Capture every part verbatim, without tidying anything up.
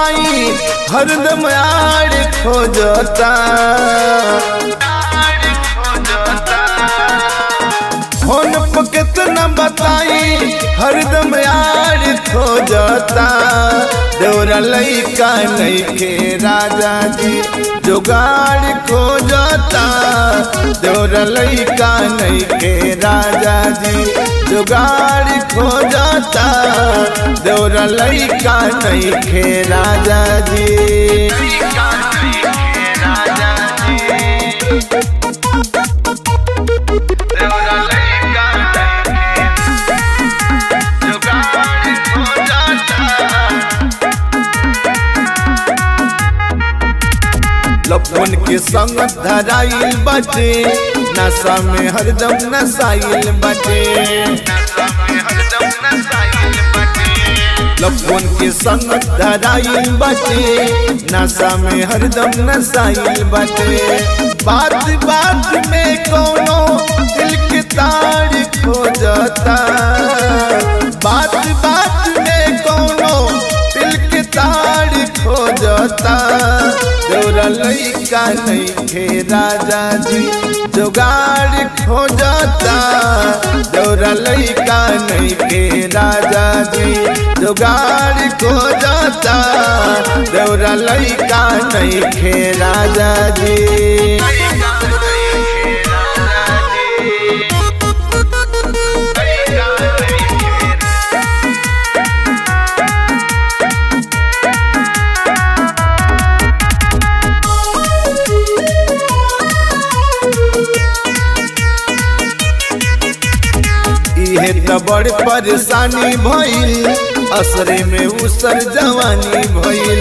बताई हरदम यार खोजता। फोन पर कितना बताई हरदम यार खोजता। देवरा लइका नइखे राजा जी जुगाड़ खोजता। देवरा लइका नइखे राजा जी जुगाड़ खोजता। देवरा लइका नइखे राजा जी। लपन के संग धराइल बाटे नशा में हरदम नसाइल बाटे। लपन के संग धराइल बाटे नशा में हरदम नसाइल बाटे। बात बात में कोनो दिल के तार खोजता। बात बात में कोनो दिल के तार खोजता। देवरा लइका नइखे राजा जी जुगाड़ खोजता। देवरा लइका नइखे राजा जी जुगाड़ खोजता। देवरा लइका नइखे राजा जी। इहे त बड़ परेशानी भइल असरे में उसर जवानी भइल।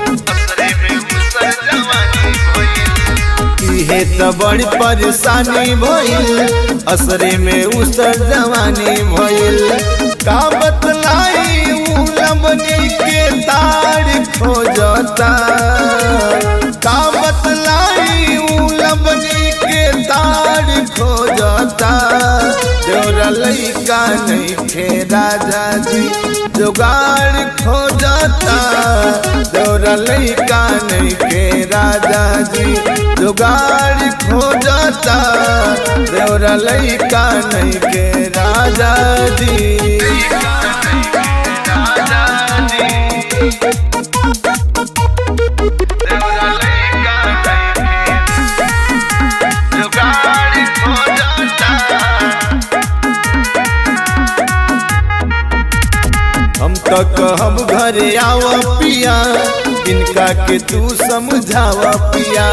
इहे त बड़ परेशानी भइल असरे में उसर जवानी भइल। का बतलाई उ लबनी के तार खोजता। का बतलाई उ लबनी के तार खोजता। देवरा लइका नइखे राजा जी जुगाड़ खोजता। देवरा लइका नइखे राजा जी जुगाड़ खोजता। देवरा लइका नइखे राजा जी। हम तक हम घरे आव पिया इनका के तू समझावा पिया।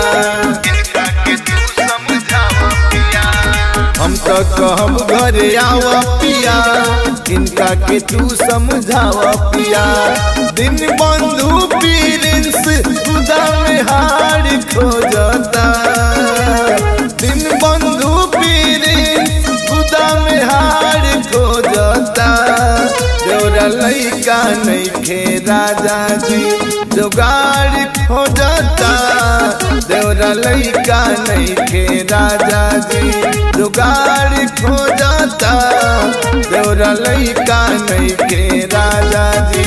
हम तक हम घरे आव पिया इनका के तू समझावा पिया। दिन बंधु प्रिंस खुदा में हार खोजता। दिन बंधु प्रिंस खुदा में हार खोजता। देवरा लइका नइखे राजा जी जुगाड़ खोजता। देवरा लइका नइखे राजा जी जुगाड़ खोजता। देवरा लइका नइखे राजा जी।